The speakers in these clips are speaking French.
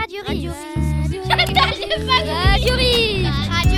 Radio Risque. Radio Risque.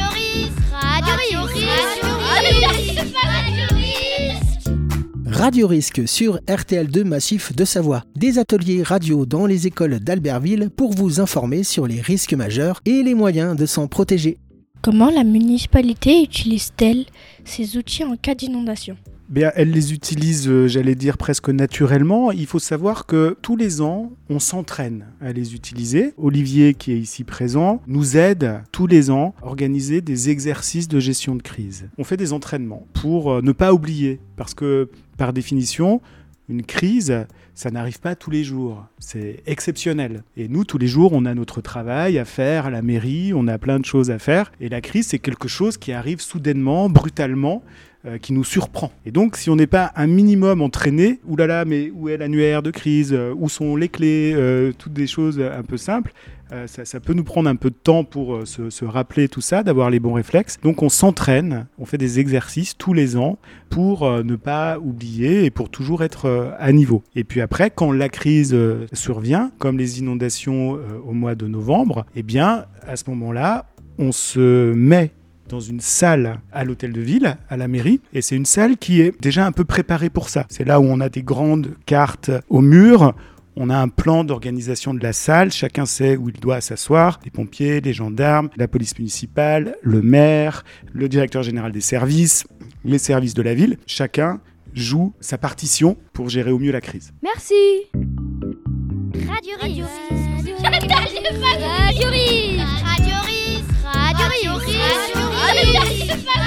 Radio Risque sur RTL2 Massif de Savoie. Des ateliers radio dans les écoles d'Albertville pour vous informer sur les risques majeurs et les moyens de s'en protéger. Comment la municipalité utilise-t-elle ces outils en cas d'inondation ? Elle les utilise, j'allais dire, presque naturellement. Il faut savoir que tous les ans, on s'entraîne à les utiliser. Olivier, qui est ici présent, nous aide tous les ans à organiser des exercices de gestion de crise. On fait des entraînements pour ne pas oublier, parce que, par définition, une crise, ça n'arrive pas tous les jours. C'est exceptionnel. Et nous, tous les jours, on a notre travail à faire à la mairie, on a plein de choses à faire. Et la crise, c'est quelque chose qui arrive soudainement, brutalement, qui nous surprend. Et donc, si on n'est pas un minimum entraîné, oulala, mais où est l'annuaire de crise ? Où sont les clés ? Toutes des choses un peu simples. Ça peut nous prendre un peu de temps pour se rappeler tout ça, d'avoir les bons réflexes. Donc, on s'entraîne, on fait des exercices tous les ans pour ne pas oublier et pour toujours être à niveau. Et puis après, quand la crise survient, comme les inondations au mois de novembre, eh bien, à ce moment-là, on se met dans une salle à l'hôtel de ville, à la mairie. Et c'est une salle qui est déjà un peu préparée pour ça. C'est là où on a des grandes cartes au mur. On a un plan d'organisation de la salle. Chacun sait où il doit s'asseoir. Les pompiers, les gendarmes, la police municipale, le maire, le directeur général des services, les services de la ville. Chacun joue sa partition pour gérer au mieux la crise. Merci. Radio Risque. Radio Risque. Radio Risque. Radio Risque.